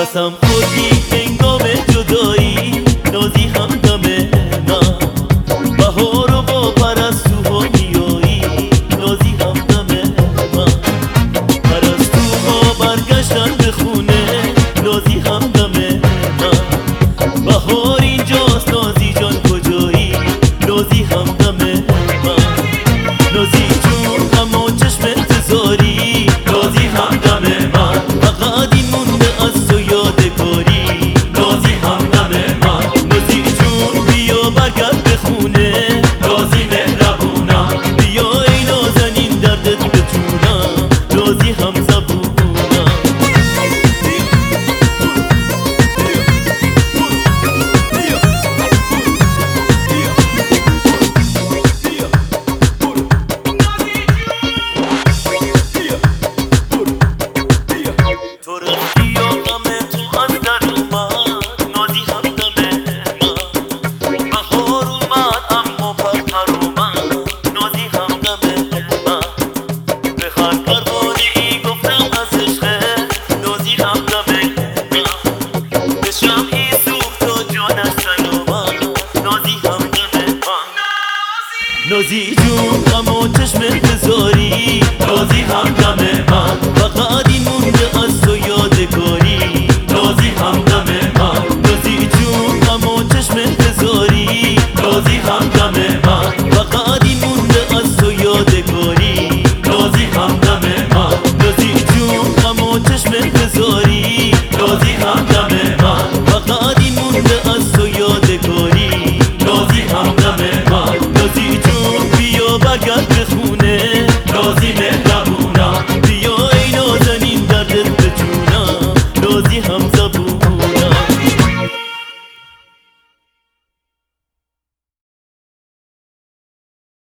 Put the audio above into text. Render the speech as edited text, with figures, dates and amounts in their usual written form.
قسم خوردی هنگام جدایی، نازی همدم من. بهار و با پرستوها میایی، نازی همدم من. پرستوها برگشتن به خونه، نازی همدم من. بهار اینجاست، نازی جان کجایی، نازی همدم من. نازی جون اما چشم انتظاری، نازی همدم من. فقط این مونده از تو یادگاری، نازی همدم من. نازی جون بیا برگرد به خونه، نازی مهربونم. بیا ای نازنین دردت بتونم، نازی هم زبونم. نازی جون اما چشم انتظاری، نازی همدم